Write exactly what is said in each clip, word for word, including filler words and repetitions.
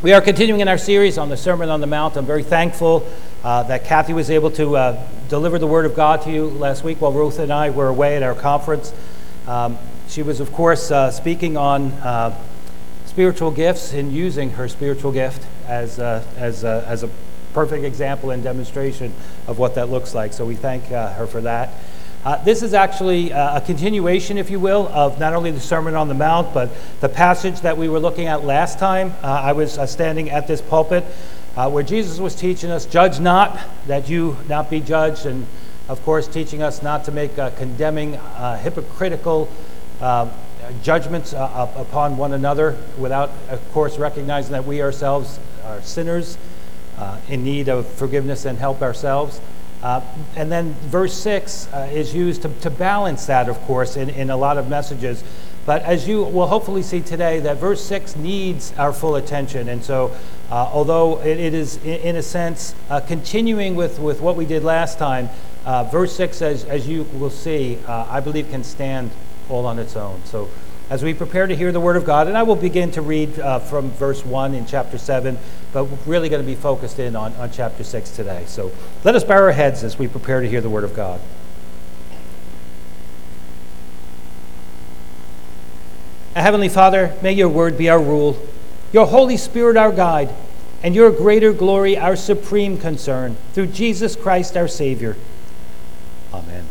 We are continuing in our series on the Sermon on the Mount. I'm very thankful uh, that Kathy was able to uh, deliver the Word of God to you last week while Ruth and I were away at our conference. Um, she was, of course, uh, speaking on uh, spiritual gifts and using her spiritual gift as, uh, as, uh, as a perfect example and demonstration of what that looks like. So we thank uh, her for that. Uh, this is actually uh, a continuation, if you will, of not only the Sermon on the Mount, but the passage that we were looking at last time. Uh, I was uh, standing at this pulpit uh, where Jesus was teaching us, judge not, that you not be judged, and of course teaching us not to make uh, condemning, uh, hypocritical uh, judgments uh, upon one another without, of course, recognizing that we ourselves are sinners uh, in need of forgiveness and help ourselves. Uh, and then verse six uh, is used to, to balance that, of course, in, in a lot of messages. But as you will hopefully see today, that verse six needs our full attention. And so, uh, although it, it is, in, in a sense, uh, continuing with, with what we did last time, uh, verse six, as, as you will see, uh, I believe can stand all on its own. So as we prepare to hear the Word of God, and I will begin to read uh, from verse one in chapter seven, but we're really going to be focused in on, on chapter six today. So let us bow our heads as we prepare to hear the Word of God. Heavenly Father, may your Word be our rule, your Holy Spirit our guide, and your greater glory our supreme concern, through Jesus Christ our Savior. Amen.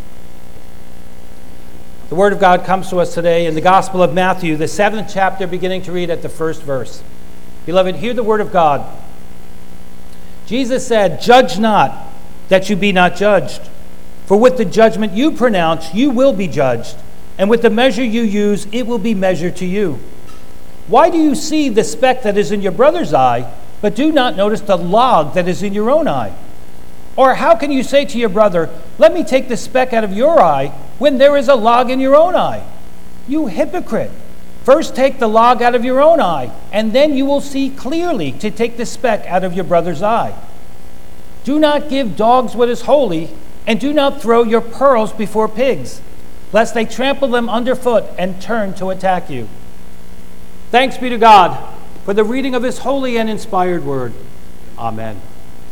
The Word of God comes to us today in the Gospel of Matthew, the seventh chapter, beginning to read at the first verse. Beloved, hear the Word of God. Jesus said, "Judge not, that you be not judged. For with the judgment you pronounce, you will be judged. And with the measure you use, it will be measured to you. Why do you see the speck that is in your brother's eye, but do not notice the log that is in your own eye? Or how can you say to your brother, 'Let me take the speck out of your eye,' when there is a log in your own eye? You hypocrite! First take the log out of your own eye, and then you will see clearly to take the speck out of your brother's eye. Do not give dogs what is holy, and do not throw your pearls before pigs, lest they trample them underfoot and turn to attack you." Thanks be to God for the reading of His holy and inspired word. Amen.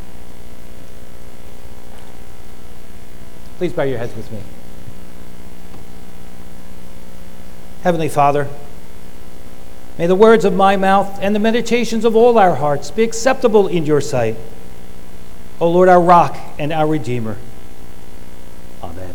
Please bow your heads with me. Heavenly Father, may the words of my mouth and the meditations of all our hearts be acceptable in your sight, O Lord, our rock and our Redeemer. Amen.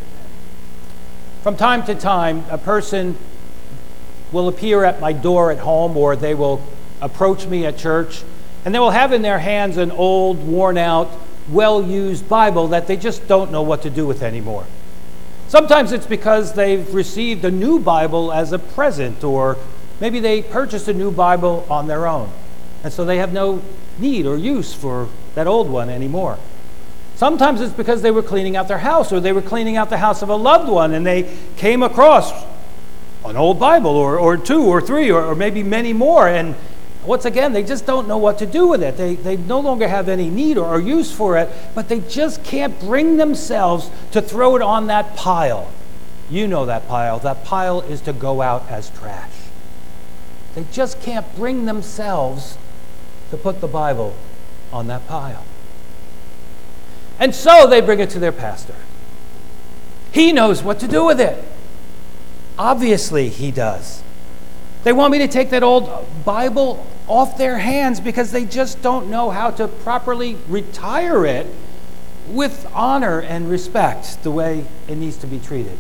From time to time, a person will appear at my door at home, or they will approach me at church, and they will have in their hands an old, worn-out, well-used Bible that they just don't know what to do with anymore. Sometimes it's because they've received a new Bible as a present, or maybe they purchased a new Bible on their own, and so they have no need or use for that old one anymore. Sometimes it's because they were cleaning out their house, or they were cleaning out the house of a loved one, and they came across an old Bible, or, or two, or three, or, or maybe many more, and once again, they just don't know what to do with it. They, they no longer have any need or, or use for it, but they just can't bring themselves to throw it on that pile. You know that pile. That pile is to go out as trash. They just can't bring themselves to put the Bible on that pile. And so they bring it to their pastor. He knows what to do with it. Obviously, he does. They want me to take that old Bible off their hands because they just don't know how to properly retire it with honor and respect the way it needs to be treated.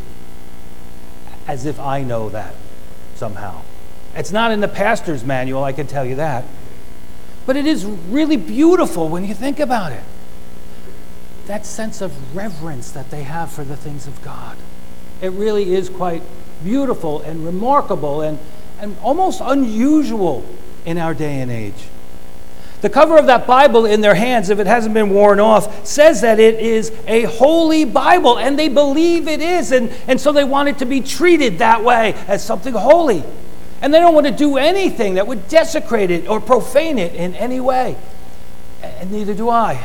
As if I know that somehow. It's not in the pastor's manual, I can tell you that. But it is really beautiful when you think about it. That sense of reverence that they have for the things of God. It really is quite beautiful and remarkable and, and almost unusual in our day and age. The cover of that Bible in their hands, if it hasn't been worn off, says that it is a holy Bible, and they believe it is, and, and so they want it to be treated that way, as something holy. And they don't want to do anything that would desecrate it or profane it in any way. And neither do I.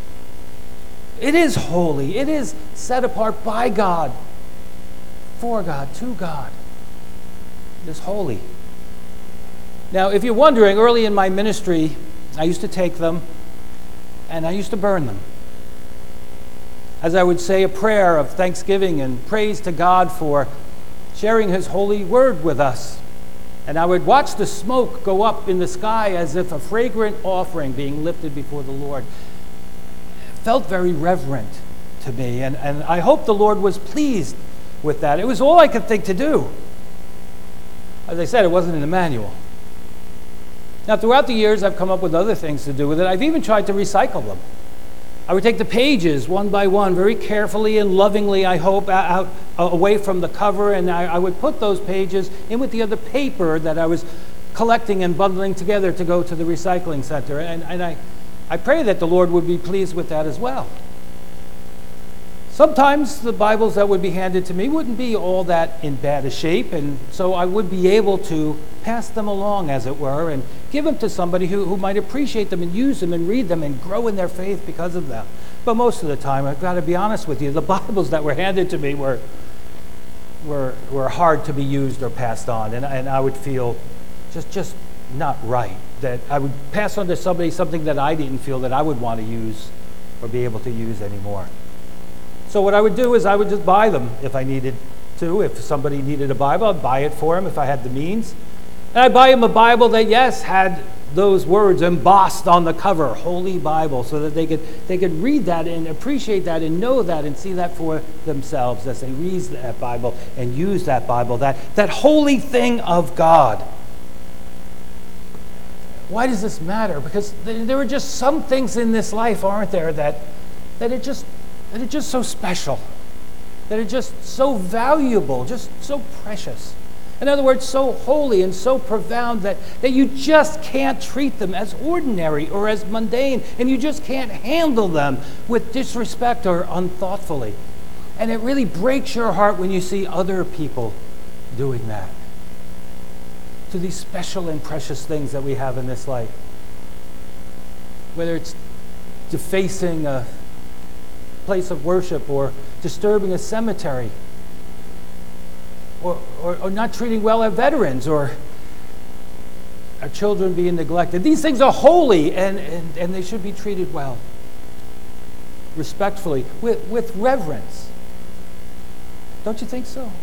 It is holy. It is set apart by God, for God, to God. It is holy. Now, if you're wondering, early in my ministry, I used to take them and I used to burn them. As I would say a prayer of thanksgiving and praise to God for sharing His holy word with us. And I would watch the smoke go up in the sky as if a fragrant offering being lifted before the Lord. It felt very reverent to me, and, and I hope the Lord was pleased with that. It was all I could think to do. As I said, it wasn't in the manual. Now, throughout the years, I've come up with other things to do with it. I've even tried to recycle them. I would take the pages one by one, very carefully and lovingly, I hope, out, out away from the cover, and I, I would put those pages in with the other paper that I was collecting and bundling together to go to the recycling center. And, and I, I pray that the Lord would be pleased with that as well. Sometimes the Bibles that would be handed to me wouldn't be all that in bad a shape, and so I would be able to pass them along, as it were, and give them to somebody who, who might appreciate them and use them and read them and grow in their faith because of them. But most of the time, I've got to be honest with you, the Bibles that were handed to me were were, were hard to be used or passed on, and, and I would feel just, just not right, that I would pass on to somebody something that I didn't feel that I would want to use or be able to use anymore. So what I would do is I would just buy them if I needed to. If somebody needed a Bible, I'd buy it for them if I had the means. And I'd buy them a Bible that, yes, had those words embossed on the cover, Holy Bible, so that they could they could read that and appreciate that and know that and see that for themselves as they read that Bible and use that Bible, that, that holy thing of God. Why does this matter? Because there are just some things in this life, aren't there, that, that it just... that are just so special, that are just so valuable, just so precious. In other words, so holy and so profound that, that you just can't treat them as ordinary or as mundane, and you just can't handle them with disrespect or unthoughtfully. And it really breaks your heart when you see other people doing that to these special and precious things that we have in this life. Whether it's defacing a place of worship, or disturbing a cemetery, or, or, or not treating well our veterans, or our children being neglected. These things are holy, and, and, and they should be treated well, respectfully, with, with reverence. Don't you think so?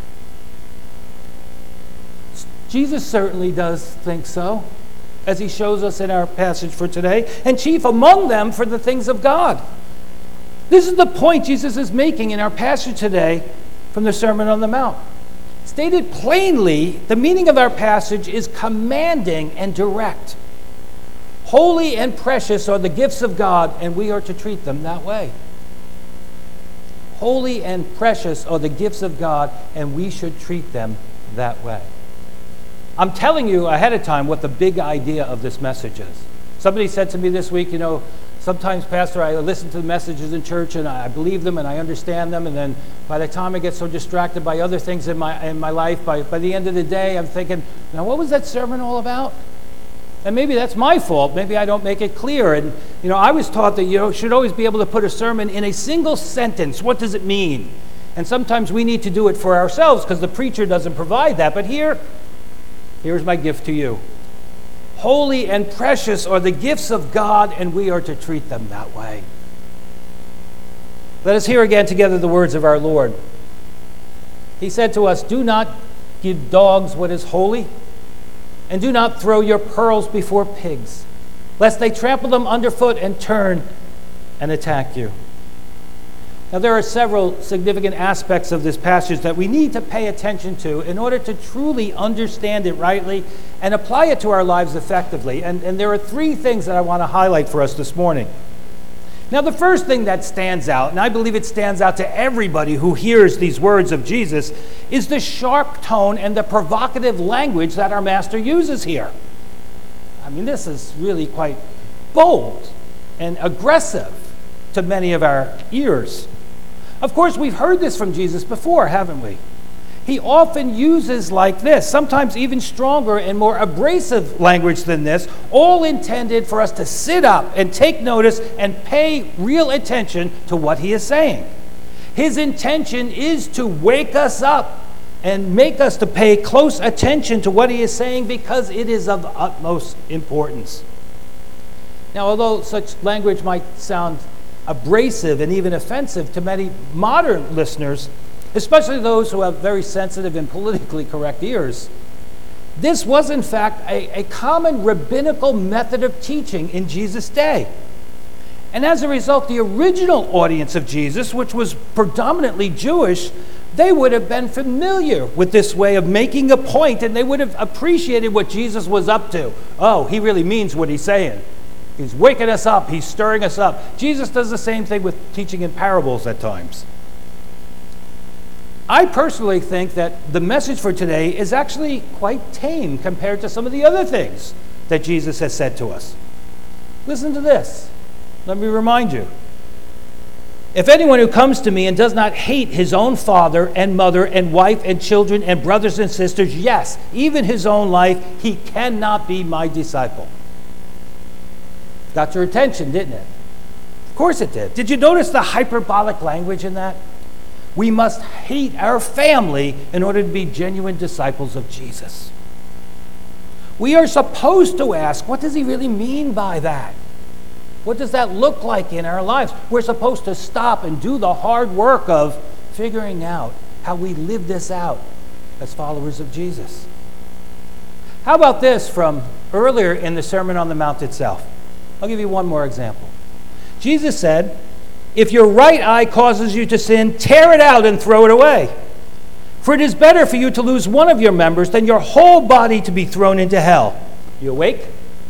Jesus certainly does think so, as he shows us in our passage for today, and chief among them for the things of God. This is the point Jesus is making in our passage today from the Sermon on the Mount. Stated plainly, the meaning of our passage is commanding and direct. Holy and precious are the gifts of God, and we are to treat them that way. Holy and precious are the gifts of God, and we should treat them that way. I'm telling you ahead of time what the big idea of this message is. Somebody said to me this week, you know, sometimes, Pastor, I listen to the messages in church and I believe them and I understand them, and then by the time I get so distracted by other things in my in my life, by, by the end of the day, I'm thinking, now what was that sermon all about? And maybe that's my fault. Maybe I don't make it clear. And, you know, I was taught that you should always be able to put a sermon in a single sentence. What does it mean? And sometimes we need to do it for ourselves because the preacher doesn't provide that. But here, here's my gift to you. Holy and precious are the gifts of God, and we are to treat them that way. Let us hear again together the words of our Lord. He said to us, "Do not give dogs what is holy, and do not throw your pearls before pigs, lest they trample them underfoot and turn and attack you." Now, there are several significant aspects of this passage that we need to pay attention to in order to truly understand it rightly and apply it to our lives effectively. And, and there are three things that I want to highlight for us this morning. Now, the first thing that stands out, and I believe it stands out to everybody who hears these words of Jesus, is the sharp tone and the provocative language that our Master uses here. I mean, this is really quite bold and aggressive to many of our ears. Of course, we've heard this from Jesus before, haven't we? He often uses like this, sometimes even stronger and more abrasive language than this, all intended for us to sit up and take notice and pay real attention to what he is saying. His intention is to wake us up and make us to pay close attention to what he is saying because it is of utmost importance. Now, although such language might sound abrasive and even offensive to many modern listeners, especially those who have very sensitive and politically correct ears, this was in fact a, a common rabbinical method of teaching in Jesus' day. And as a result, the original audience of Jesus, which was predominantly Jewish, they would have been familiar with this way of making a point, and they would have appreciated what Jesus was up to. Oh, he really means what he's saying. He's waking us up. He's stirring us up. Jesus does the same thing with teaching in parables at times. I personally think that the message for today is actually quite tame compared to some of the other things that Jesus has said to us. Listen to this. Let me remind you. If anyone who comes to me and does not hate his own father and mother and wife and children and brothers and sisters, yes, even his own life, he cannot be my disciple. Got your attention, didn't it? Of course it did. Did you notice the hyperbolic language in that? We must hate our family in order to be genuine disciples of Jesus. We are supposed to ask, what does he really mean by that? What does that look like in our lives? We're supposed to stop and do the hard work of figuring out how we live this out as followers of Jesus. How about this from earlier in the Sermon on the Mount itself? I'll give you one more example. Jesus said, if your right eye causes you to sin, tear it out and throw it away. For it is better for you to lose one of your members than your whole body to be thrown into hell. You awake?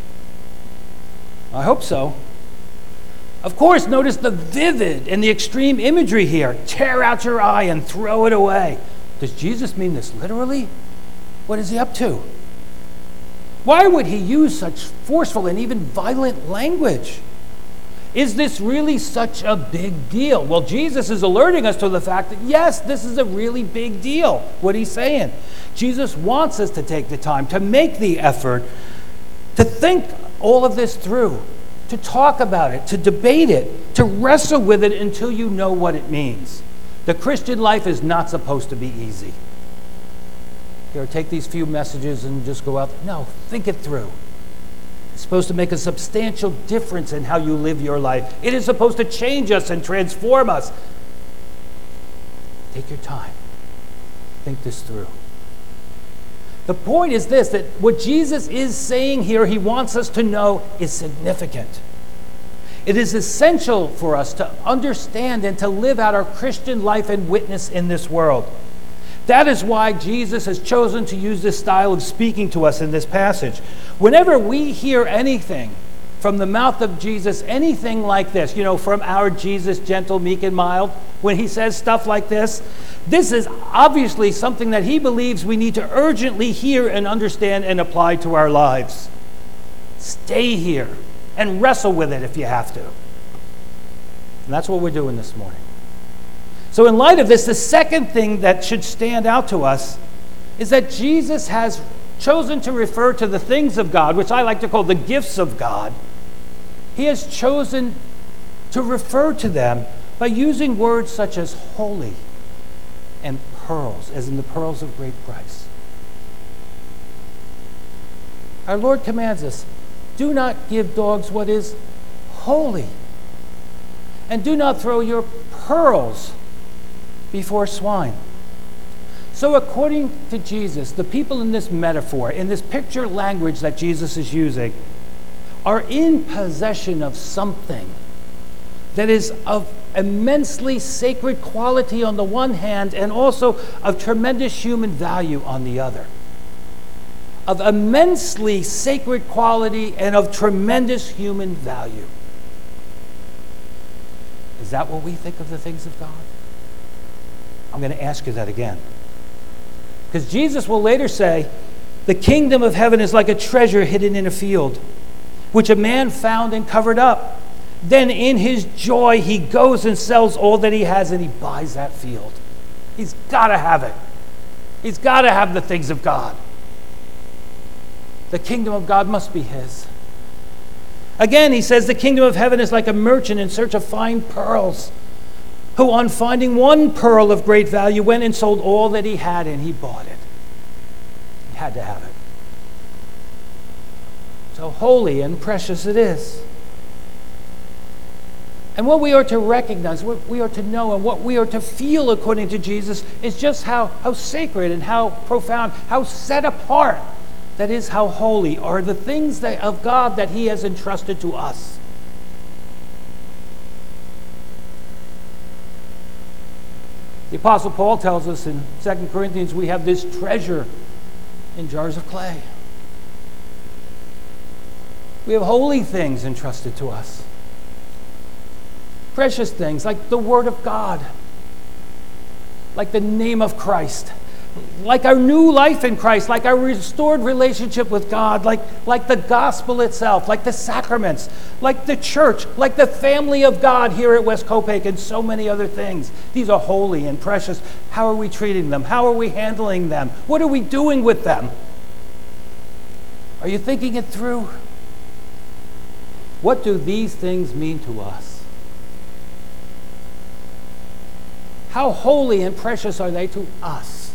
I hope so. Of course, notice the vivid and the extreme imagery here. Tear out your eye and throw it away. Does Jesus mean this literally? What is he up to? Why would he use such forceful and even violent language? Is this really such a big deal? Well, Jesus is alerting us to the fact that, yes, this is a really big deal, what he's saying. Jesus wants us to take the time, to make the effort, to think all of this through, to talk about it, to debate it, to wrestle with it until you know what it means. The Christian life is not supposed to be easy. Here, take these few messages and just go out. No, think it through. It's supposed to make a substantial difference in how you live your life. It is supposed to change us and transform us. Take your time. Think this through. The point is this, that what Jesus is saying here, he wants us to know, is significant. It is essential for us to understand and to live out our Christian life and witness in this world. That is why Jesus has chosen to use this style of speaking to us in this passage. Whenever we hear anything from the mouth of Jesus, anything like this, you know, from our Jesus, gentle, meek, and mild, when he says stuff like this, this is obviously something that he believes we need to urgently hear and understand and apply to our lives. Stay here and wrestle with it if you have to. And that's what we're doing this morning. So in light of this, the second thing that should stand out to us is that Jesus has chosen to refer to the things of God, which I like to call the gifts of God. He has chosen to refer to them by using words such as holy and pearls, as in the pearls of great price. Our Lord commands us, do not give dogs what is holy, and do not throw your pearls before swine. So according to Jesus, the people in this metaphor, in this picture language that Jesus is using, are in possession of something that is of immensely sacred quality on the one hand and also of tremendous human value on the other. Of immensely sacred quality and of tremendous human value. Is that what we think of the things of God? I'm going to ask you that again. Because Jesus will later say, the kingdom of heaven is like a treasure hidden in a field, which a man found and covered up. Then in his joy, he goes and sells all that he has and he buys that field. He's got to have it. He's got to have the things of God. The kingdom of God must be his. Again, he says the kingdom of heaven is like a merchant in search of fine pearls. who on finding one pearl of great value went and sold all that he had and he bought it. He had to have it. So holy and precious it is. And what we are to recognize, what we are to know, and what we are to feel according to Jesus is just how, how sacred and how profound, how set apart, that is, how holy are the things that, of God that he has entrusted to us. The Apostle Paul tells us in Second Corinthians we have this treasure in jars of clay. We have holy things entrusted to us. Precious things like the Word of God, like the name of Christ, like our new life in Christ, like our restored relationship with God, like, like the gospel itself, like the sacraments, like the church, like the family of God here at West Copake, and so many other things. These are holy and precious. How are we treating them? How are we handling them? What are we doing with them? Are you thinking it through? What do these things mean to us? How holy and precious are they to us?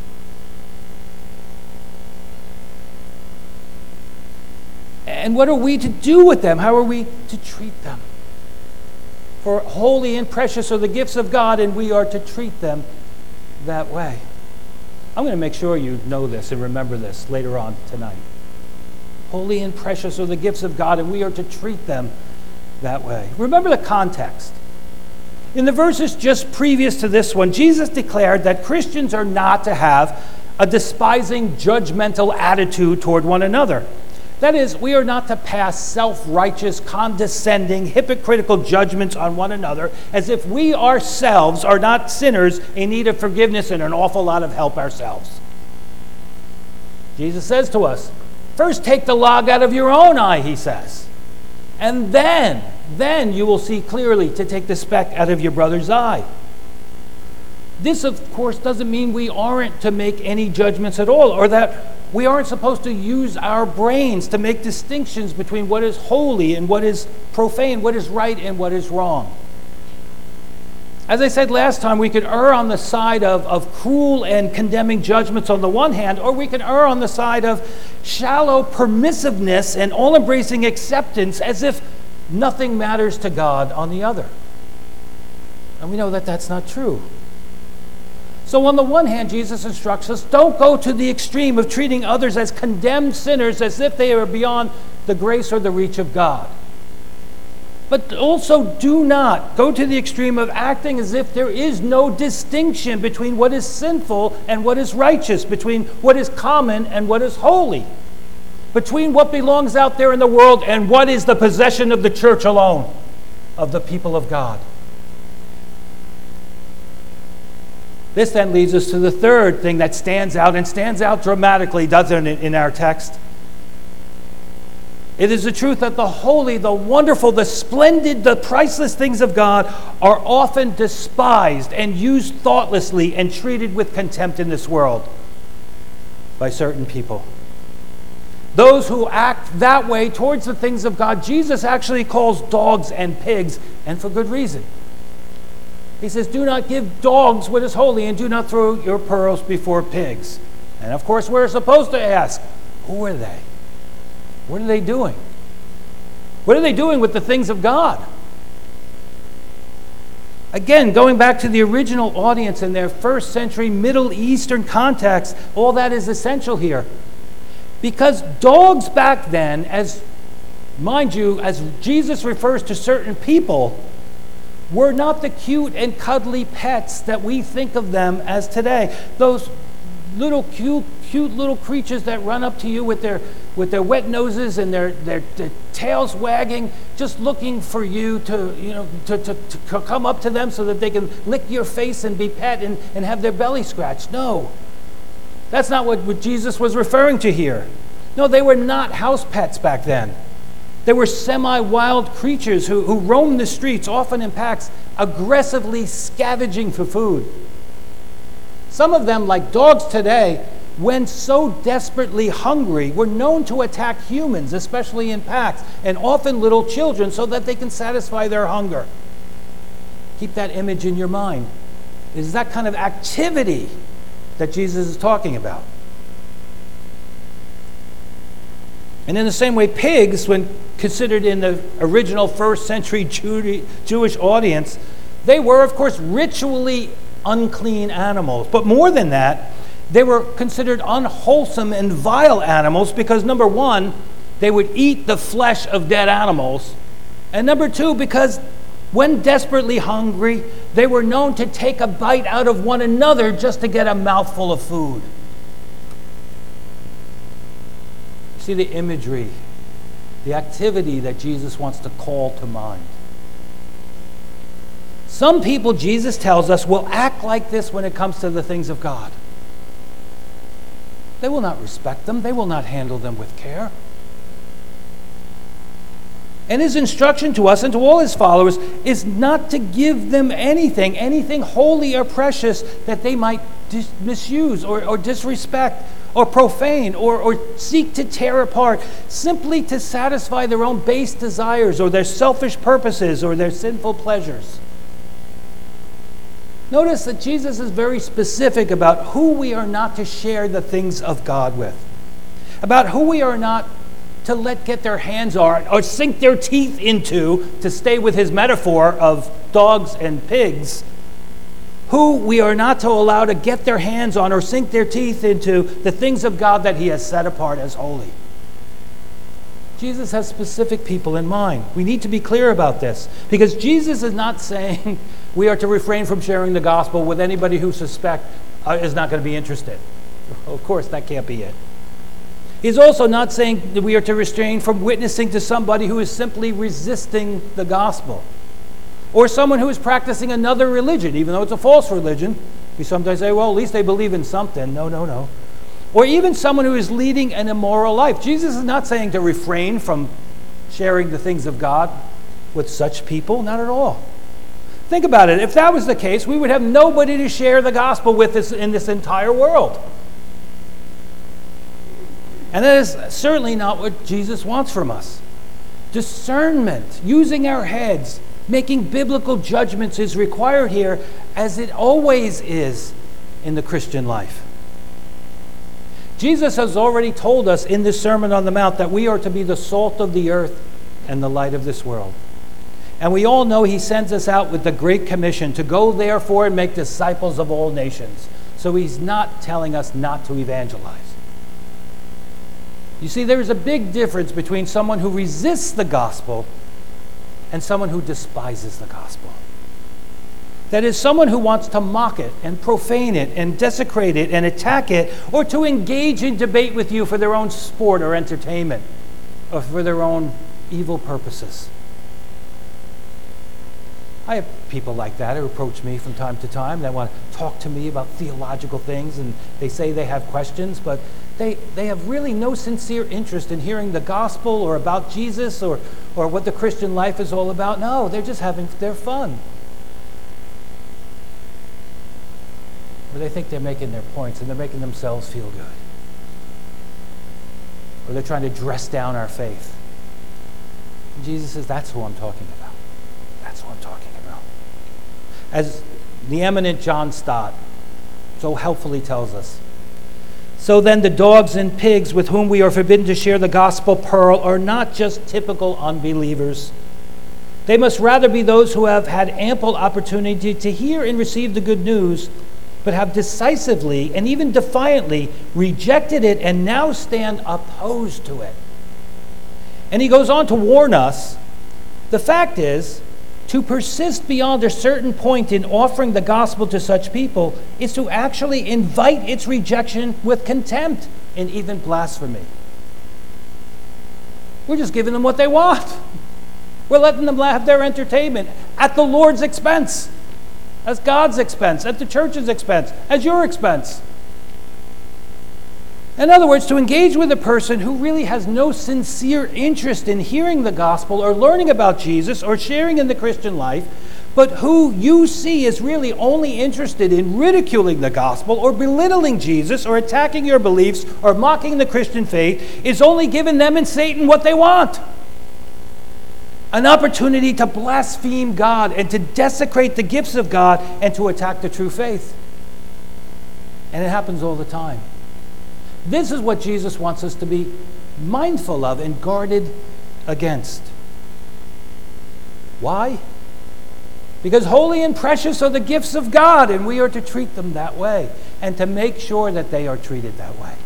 And what are we to do with them? How are we to treat them? For holy and precious are the gifts of God, and we are to treat them that way. I'm going to make sure you know this and remember this later on tonight. Holy and precious are the gifts of God, and we are to treat them that way. Remember the context. In the verses just previous to this one, Jesus declared that Christians are not to have a despising, judgmental attitude toward one another. That is, we are not to pass self-righteous, condescending, hypocritical judgments on one another as if we ourselves are not sinners in need of forgiveness and an awful lot of help ourselves. Jesus says to us, first take the log out of your own eye, he says, and then, then you will see clearly to take the speck out of your brother's eye. This, of course, doesn't mean we aren't to make any judgments at all, or that we aren't supposed to use our brains to make distinctions between what is holy and what is profane, what is right and what is wrong. As I said last time, we could err on the side of, of cruel and condemning judgments on the one hand, or we can err on the side of shallow permissiveness and all-embracing acceptance as if nothing matters to God on the other. And we know that that's not true. So on the one hand, Jesus instructs us, don't go to the extreme of treating others as condemned sinners as if they are beyond the grace or the reach of God. But also do not go to the extreme of acting as if there is no distinction between what is sinful and what is righteous, between what is common and what is holy, between what belongs out there in the world and what is the possession of the church alone, of the people of God. This then leads us to the third thing that stands out, and stands out dramatically, doesn't it, in our text? It is the truth that the holy, the wonderful, the splendid, the priceless things of God are often despised and used thoughtlessly and treated with contempt in this world by certain people. Those who act that way towards the things of God, Jesus actually calls dogs and pigs, and for good reason. He says, do not give dogs what is holy, and do not throw your pearls before pigs. And of course, we're supposed to ask, who are they? What are they doing? What are they doing with the things of God? Again, going back to the original audience in their first century Middle Eastern context, all that is essential here. Because dogs back then, as mind you, as Jesus refers to certain people, were not the cute and cuddly pets that we think of them as today. Those little cute, cute little creatures that run up to you with their with their wet noses and their, their, their tails wagging, just looking for you to, you know, to, to, to come up to them so that they can lick your face and be pet and, and have their belly scratched. No, that's not what, what Jesus was referring to here. No, they were not house pets back then. They were semi-wild creatures who, who roamed the streets, often in packs, aggressively scavenging for food. Some of them, like dogs today, when so desperately hungry, were known to attack humans, especially in packs, and often little children, so that they can satisfy their hunger. Keep that image in your mind. It is that kind of activity that Jesus is talking about. And in the same way, pigs, when considered in the original first century Jew- Jewish audience, they were, of course, ritually unclean animals. But more than that, they were considered unwholesome and vile animals because, number one, they would eat the flesh of dead animals. And number two, because when desperately hungry, they were known to take a bite out of one another just to get a mouthful of food. See the imagery, the activity that Jesus wants to call to mind. Some people, Jesus tells us, will act like this when it comes to the things of God. They will not respect them. They will not handle them with care. And his instruction to us and to all his followers is not to give them anything, anything holy or precious that they might dis- misuse or, or disrespect or profane or, or seek to tear apart, simply to satisfy their own base desires or their selfish purposes or their sinful pleasures. Notice that Jesus is very specific about who we are not to share the things of God with, about who we are not to let get their hands on or sink their teeth into, to stay with his metaphor of dogs and pigs, who we are not to allow to get their hands on or sink their teeth into the things of God that he has set apart as holy. Jesus has specific people in mind. We need to be clear about this, because Jesus is not saying we are to refrain from sharing the gospel with anybody who suspect uh, is not going to be interested. Of course, that can't be it. He's also not saying that we are to refrain from witnessing to somebody who is simply resisting the gospel, or someone who is practicing another religion, even though it's a false religion. We sometimes say, well, at least they believe in something. No, no, no. Or even someone who is leading an immoral life. Jesus is not saying to refrain from sharing the things of God with such people. Not at all. Think about it. If that was the case, we would have nobody to share the gospel with us in this entire world. And that is certainly not what Jesus wants from us. Discernment, using our heads, making biblical judgments is required here, as it always is in the Christian life. Jesus has already told us in this Sermon on the Mount that we are to be the salt of the earth and the light of this world. And we all know he sends us out with the Great Commission to go therefore and make disciples of all nations. So he's not telling us not to evangelize. You see, there's a big difference between someone who resists the gospel and someone who despises the gospel. That is, someone who wants to mock it and profane it and desecrate it and attack it, or to engage in debate with you for their own sport or entertainment, or for their own evil purposes. I have people like that who approach me from time to time. They want to talk to me about theological things, and they say they have questions, but they, they have really no sincere interest in hearing the gospel or about Jesus or, or what the Christian life is all about. No, they're just having their fun. Or they think they're making their points and they're making themselves feel good. Or they're trying to dress down our faith. And Jesus says, that's who I'm talking about. That's who I'm talking about. As the eminent John Stott so helpfully tells us, so then the dogs and pigs with whom we are forbidden to share the gospel pearl are not just typical unbelievers. They must rather be those who have had ample opportunity to hear and receive the good news, but have decisively and even defiantly rejected it and now stand opposed to it. And he goes on to warn us, the fact is, to persist beyond a certain point in offering the gospel to such people is to actually invite its rejection with contempt and even blasphemy. We're just giving them what they want. We're letting them have their entertainment at the Lord's expense, at God's expense, at the church's expense, at your expense. In other words, to engage with a person who really has no sincere interest in hearing the gospel or learning about Jesus or sharing in the Christian life, but who you see is really only interested in ridiculing the gospel or belittling Jesus or attacking your beliefs or mocking the Christian faith, is only giving them and Satan what they want. An opportunity to blaspheme God and to desecrate the gifts of God and to attack the true faith. And it happens all the time. This is what Jesus wants us to be mindful of and guarded against. Why? Because holy and precious are the gifts of God, and we are to treat them that way and to make sure that they are treated that way.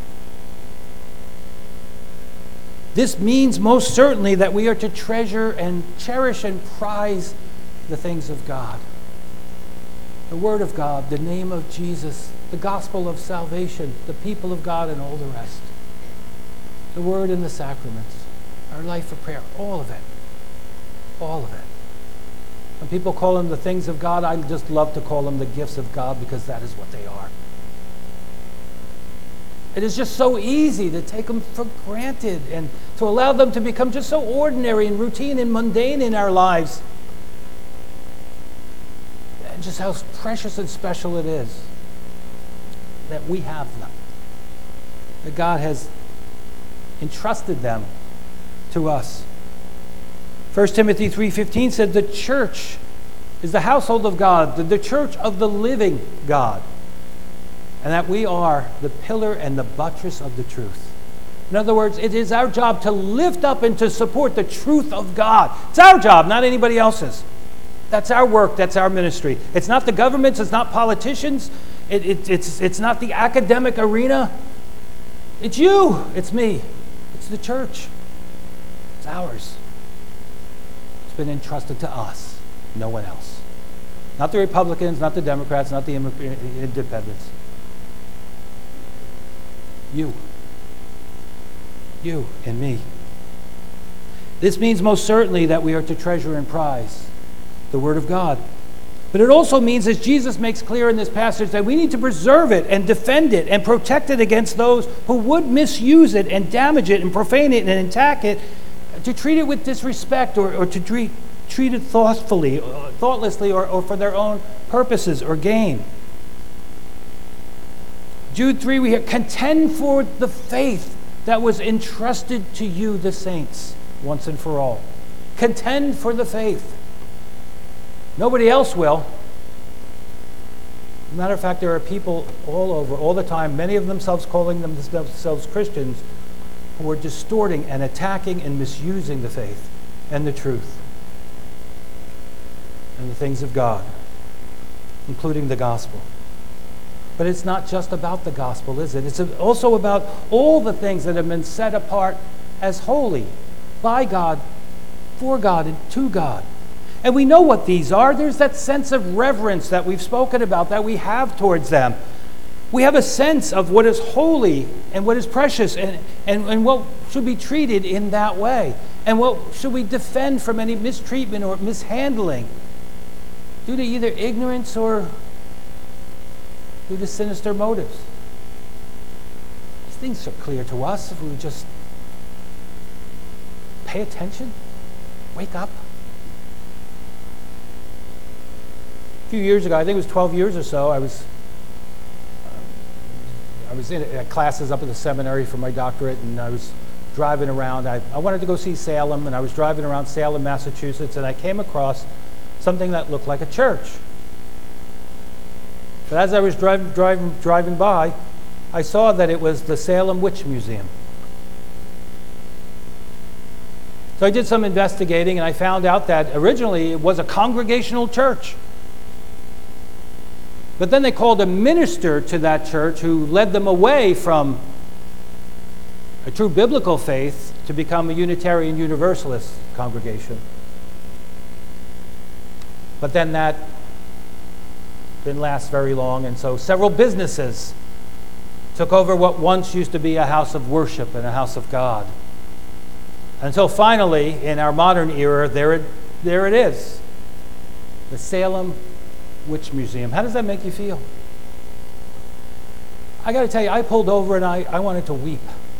This means most certainly that we are to treasure and cherish and prize the things of God. The Word of God, the name of Jesus, the gospel of salvation, the people of God, and all the rest. The Word and the sacraments, our life of prayer, all of it. All of it. When people call them the things of God, I just love to call them the gifts of God because that is what they are. It is just so easy to take them for granted and to allow them to become just so ordinary and routine and mundane in our lives. And just how precious and special it is that we have them. That God has entrusted them to us. First Timothy three fifteen said the church is the household of God, the, the church of the living God, and that we are the pillar and the buttress of the truth. In other words, it is our job to lift up and to support the truth of God. It's our job, not anybody else's. That's our work, that's our ministry. It's not the government's, it's not politicians, it, it, it's, it's not the academic arena. It's you, it's me, it's the church. It's ours. Been entrusted to us, no one else. Not the Republicans, not the Democrats, not the independents. You. You and me. This means most certainly that we are to treasure and prize the Word of God. But it also means, as Jesus makes clear in this passage, that we need to preserve it and defend it and protect it against those who would misuse it and damage it and profane it and attack it, to treat it with disrespect or, or to treat, treat it thoughtfully, uh, thoughtlessly, or, or for their own purposes or gain. Jude three, we hear, contend for the faith that was entrusted to you, the saints, once and for all. Contend for the faith. Nobody else will. As a matter of fact, there are people all over, all the time, many of themselves calling themselves Christians, who are distorting and attacking and misusing the faith and the truth and the things of God, including the gospel. But it's not just about the gospel, is it? It's also about all the things that have been set apart as holy by God, for God, and to God. And we know what these are. There's that sense of reverence that we've spoken about, that we have towards them. We have a sense of what is holy and what is precious and, and, and what should be treated in that way. And what should we defend from any mistreatment or mishandling due to either ignorance or due to sinister motives. These things are clear to us if we just pay attention, wake up. A few years ago, I think it was twelve years or so, I was I was in at classes up at the seminary for my doctorate, and I was driving around. I, I wanted to go see Salem, and I was driving around Salem, Massachusetts, and I came across something that looked like a church. But as I was driving, driving, driving by, I saw that it was the Salem Witch Museum. So I did some investigating, and I found out that originally it was a congregational church. But then they called a minister to that church who led them away from a true biblical faith to become a Unitarian Universalist congregation. But then that didn't last very long, and so several businesses took over what once used to be a house of worship and a house of God. Until finally, in our modern era, there it, there it is, the Salem Witch Museum. How does that make you feel? I got to tell you, I pulled over and I, I wanted to weep.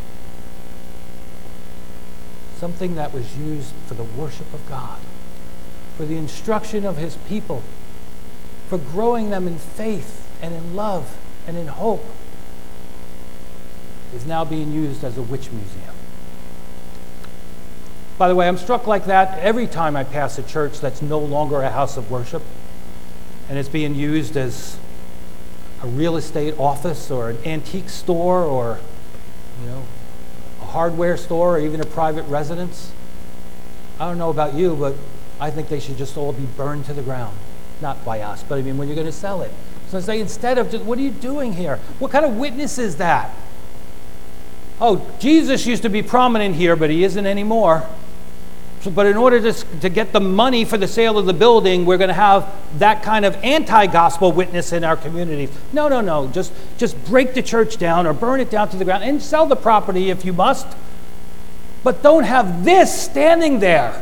Something that was used for the worship of God, for the instruction of His people, for growing them in faith and in love and in hope, is now being used as a witch museum. By the way, I'm struck like that every time I pass a church that's no longer a house of worship and it's being used as a real estate office or an antique store or, you know, a hardware store or even a private residence. I don't know about you, but I think they should just all be burned to the ground. Not by us, but I mean when you're going to sell it. So I say, instead of just, what are you doing here? What kind of witness is that? Oh, Jesus used to be prominent here, but he isn't anymore. So, but in order to, to get the money for the sale of the building, we're going to have that kind of anti-gospel witness in our communities. No, no, no. Just, just break the church down or burn it down to the ground and sell the property if you must. But don't have this standing there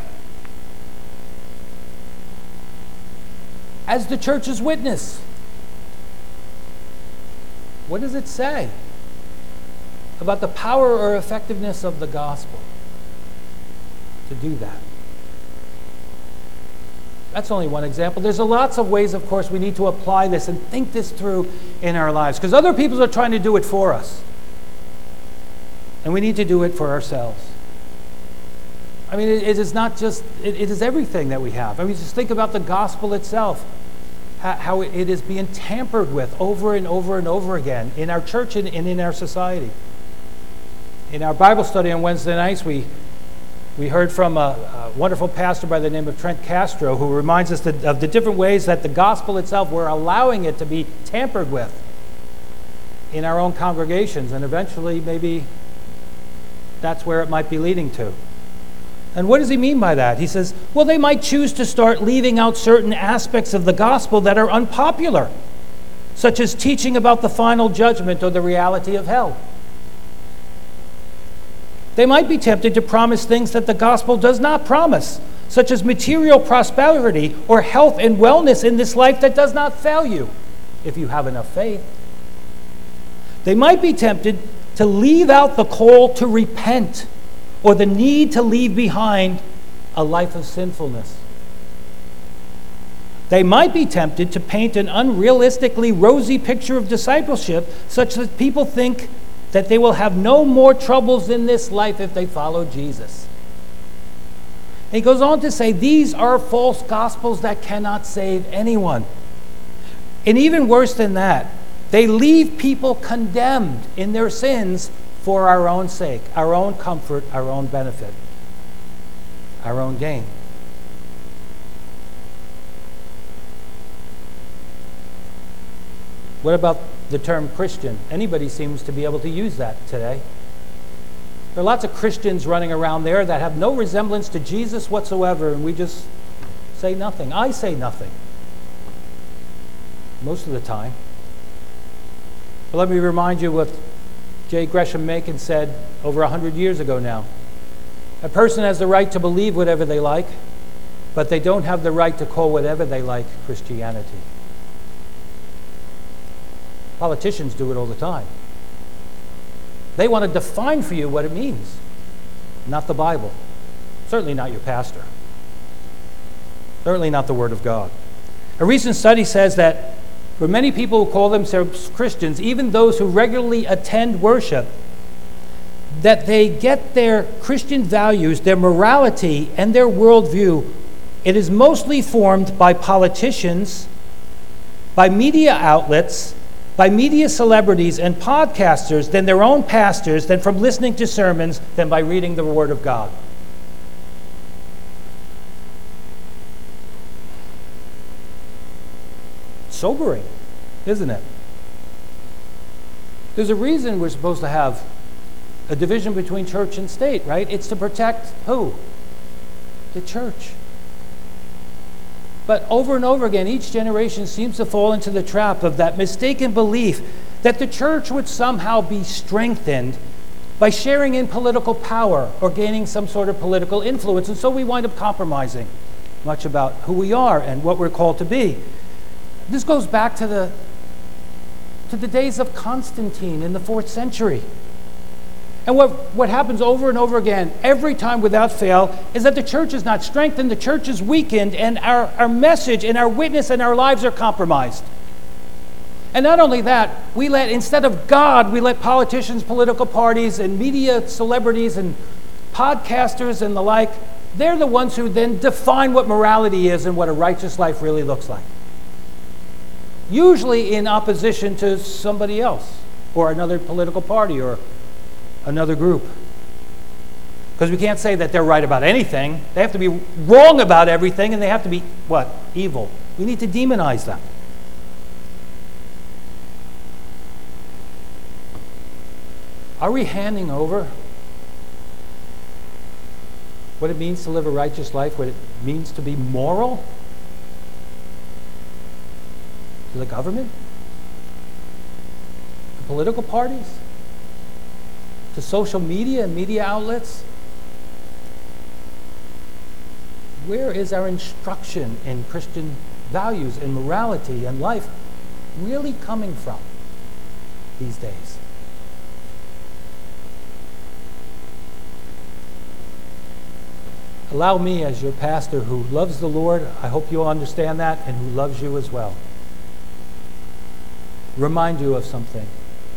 as the church's witness. What does it say about the power or effectiveness of the gospel to do that? That's only one example. There's lots of ways, of course, we need to apply this and think this through in our lives, because other people are trying to do it for us. And we need to do it for ourselves. I mean, it, it is not just, it, it is everything that we have. I mean, just think about the gospel itself, how, how it is being tampered with over and over and over again in our church and, and in our society. In our Bible study on Wednesday nights, we we heard from a, a wonderful pastor by the name of Trent Castro, who reminds us that, of the different ways that the gospel itself, we're allowing it to be tampered with in our own congregations, and eventually maybe that's where it might be leading to. And what does he mean by that? He says, well, they might choose to start leaving out certain aspects of the gospel that are unpopular, such as teaching about the final judgment or the reality of hell. They might be tempted to promise things that the gospel does not promise, such as material prosperity or health and wellness in this life that does not fail you, if you have enough faith. They might be tempted to leave out the call to repent or the need to leave behind a life of sinfulness. They might be tempted to paint an unrealistically rosy picture of discipleship, such that people think that they will have no more troubles in this life if they follow Jesus. And he goes on to say, these are false gospels that cannot save anyone. And even worse than that, they leave people condemned in their sins for our own sake, our own comfort, our own benefit, our own gain. What about the term Christian? Anybody seems to be able to use that today. There are lots of Christians running around there that have no resemblance to Jesus whatsoever, and we just say nothing. I say nothing most of the time. But let me remind you what J. Gresham Machen said over a hundred years ago now. A person has the right to believe whatever they like, but they don't have the right to call whatever they like Christianity. Politicians do it all the time. They want to define for you what it means, not the Bible. Certainly not your pastor. Certainly not the Word of God. A recent study says that for many people who call themselves Christians, even those who regularly attend worship, that they get their Christian values, their morality, and their worldview, it is mostly formed by politicians, by media outlets, by media celebrities and podcasters, than their own pastors, than from listening to sermons, than by reading the Word of God. Sobering, isn't it? There's a reason we're supposed to have a division between church and state, right? It's to protect who? The church. But over and over again, each generation seems to fall into the trap of that mistaken belief that the church would somehow be strengthened by sharing in political power or gaining some sort of political influence. And so we wind up compromising much about who we are and what we're called to be. This goes back to the, to the days of Constantine in the fourth century. And what, what happens over and over again, every time without fail, is that the church is not strengthened, the church is weakened, and our, our message and our witness and our lives are compromised. And not only that, we let, instead of God, we let politicians, political parties, and media celebrities, and podcasters and the like they're the ones who then define what morality is and what a righteous life really looks like. Usually in opposition to somebody else or another political party or another group. Because we can't say that they're right about anything. They have to be wrong about everything, and they have to be, what? Evil. We need to demonize them. Are we handing over what it means to live a righteous life, what it means to be moral, to the government, to political parties, to social media and media outlets? Where is our instruction in Christian values and morality and life really coming from these days? Allow me, as your pastor who loves the Lord, I hope you'll understand that, and who loves you as well, remind you of something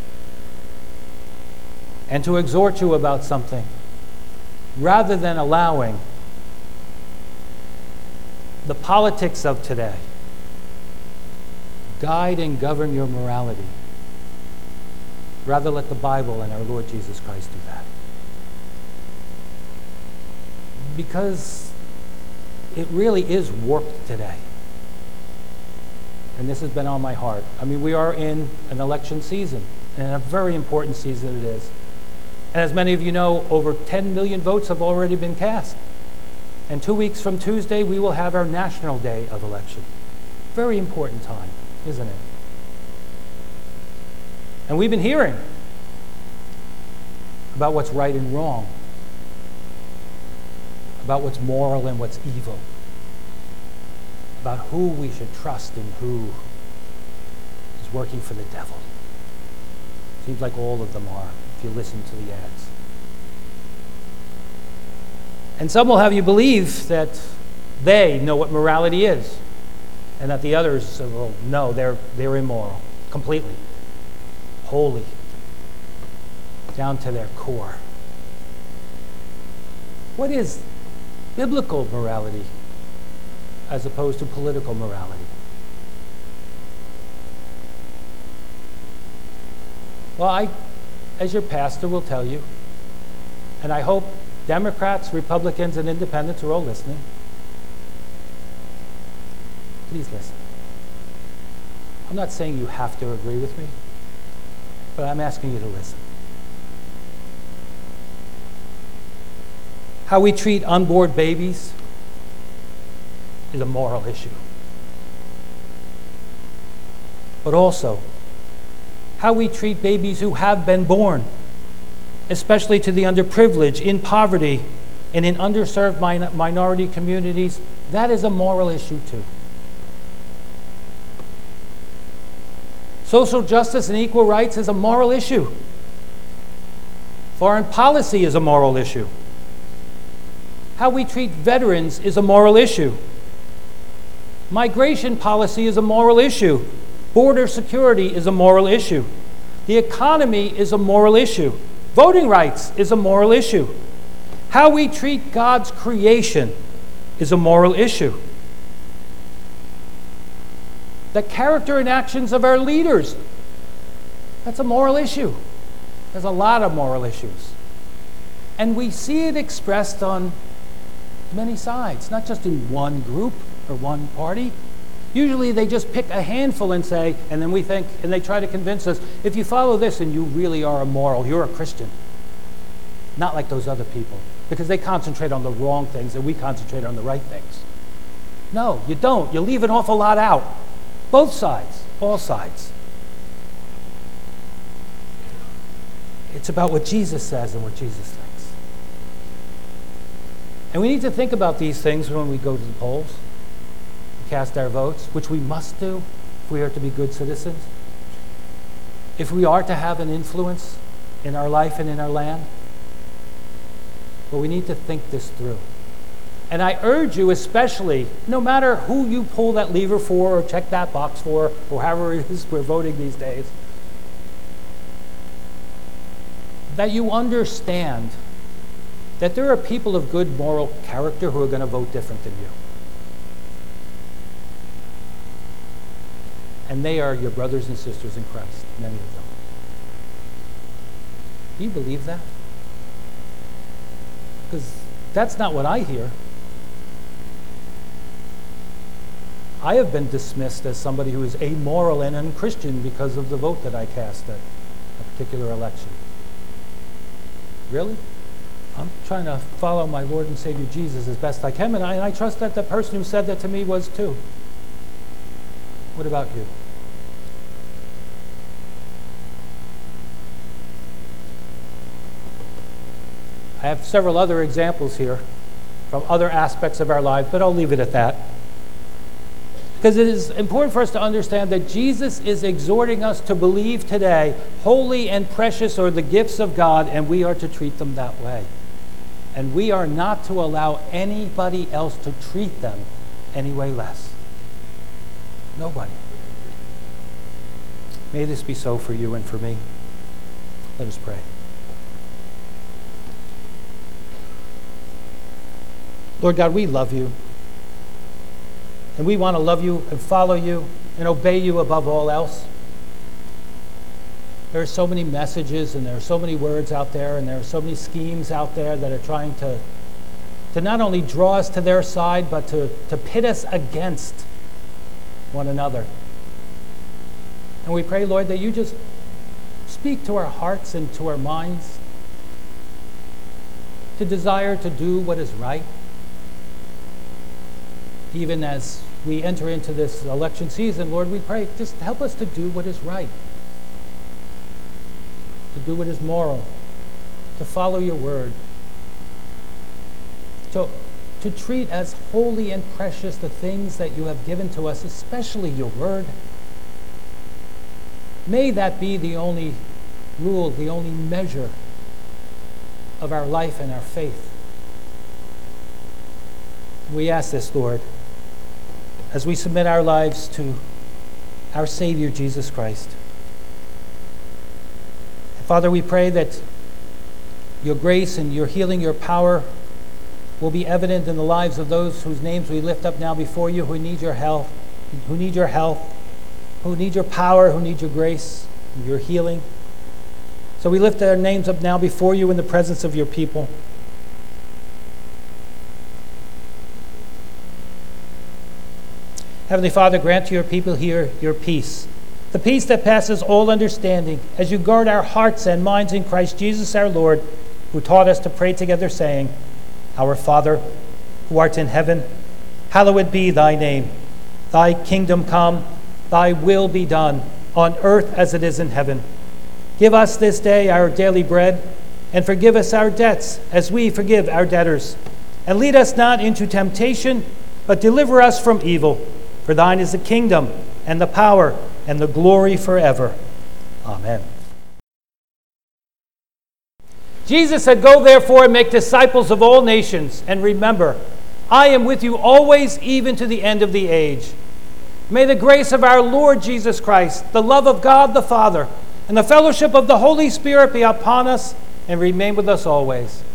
and to exhort you about something, rather than allowing the politics of today guide and govern your morality. Rather let the Bible and our Lord Jesus Christ do that. Because it really is warped today. And this has been on my heart. I mean, we are in an election season, and a very important season it is. And as many of you know, over ten million votes have already been cast. And two weeks from Tuesday, we will have our National Day of Election. Very important time, isn't it? And we've been hearing about what's right and wrong, about what's moral and what's evil, about who we should trust and who is working for the devil. Seems like all of them are, if you listen to the ads. And some will have you believe that they know what morality is, and that the others will no, they're they're immoral, completely, wholly, down to their core. What is biblical morality as opposed to political morality? Well, I, as your pastor, will tell you, and I hope Democrats, Republicans, and Independents are all listening. Please listen. I'm not saying you have to agree with me, but I'm asking you to listen. How we treat unborn babies is a moral issue. But also, how we treat babies who have been born, especially to the underprivileged, in poverty, and in underserved min- minority communities, that is a moral issue too. Social justice and equal rights is a moral issue. Foreign policy is a moral issue. How we treat veterans is a moral issue. Migration policy is a moral issue. Border security is a moral issue. The economy is a moral issue. Voting rights is a moral issue. How we treat God's creation is a moral issue. The character and actions of our leaders, that's a moral issue. There's a lot of moral issues. And we see it expressed on many sides, not just in one group or one party. Usually they just pick a handful and say, and then we think, and they try to convince us, if you follow this and you really are immoral, you're a Christian. Not like those other people, because they concentrate on the wrong things and we concentrate on the right things. No, you don't. You leave an awful lot out. Both sides, all sides. It's about what Jesus says and what Jesus thinks. And we need to think about these things when we go to the polls, cast our votes, which we must do if we are to be good citizens, if we are to have an influence in our life and in our land. But we need to think this through. And I urge you especially, no matter who you pull that lever for or check that box for, or however it is we're voting these days, that you understand that there are people of good moral character who are going to vote different than you. And they are your brothers and sisters in Christ, many of them. Do you believe that? Because that's not what I hear. I have been dismissed as somebody who is amoral and unchristian because of the vote that I cast at a particular election. Really? I'm trying to follow my Lord and Savior Jesus as best I can, and I, and I trust that the person who said that to me was too. What about you? I have several other examples here from other aspects of our lives, but I'll leave it at that. Because it is important for us to understand that Jesus is exhorting us to believe today holy and precious are the gifts of God, and we are to treat them that way. And we are not to allow anybody else to treat them any way less. Nobody. May this be so for you and for me. Let us pray. Lord God, we love you. And we want to love you and follow you and obey you above all else. There are so many messages and there are so many words out there and there are so many schemes out there that are trying to, to not only draw us to their side, but to, to pit us against one another. And we pray, Lord, that you just speak to our hearts and to our minds to desire to do what is right. Even as we enter into this election season, Lord, we pray, just help us to do what is right, to do what is moral, to follow your word, to, to treat as holy and precious the things that you have given to us, especially your word. May that be the only rule, the only measure of our life and our faith. We ask this, Lord, as we submit our lives to our Savior, Jesus Christ. Father, we pray that your grace and your healing, your power will be evident in the lives of those whose names we lift up now before you, who need your help, who need your help, who need your power, who need your grace, and your healing. So we lift our names up now before you in the presence of your people. Heavenly Father, grant to your people here your peace, the peace that passes all understanding, as you guard our hearts and minds in Christ Jesus our Lord, who taught us to pray together, saying, Our Father, who art in heaven, hallowed be thy name. Thy kingdom come, thy will be done, on earth as it is in heaven. Give us this day our daily bread, and forgive us our debts, as we forgive our debtors. And lead us not into temptation, but deliver us from evil. For thine is the kingdom, and the power, and the glory forever. Amen. Jesus said, Go therefore and make disciples of all nations, and remember, I am with you always, even to the end of the age. May the grace of our Lord Jesus Christ, the love of God the Father, and the fellowship of the Holy Spirit be upon us and remain with us always.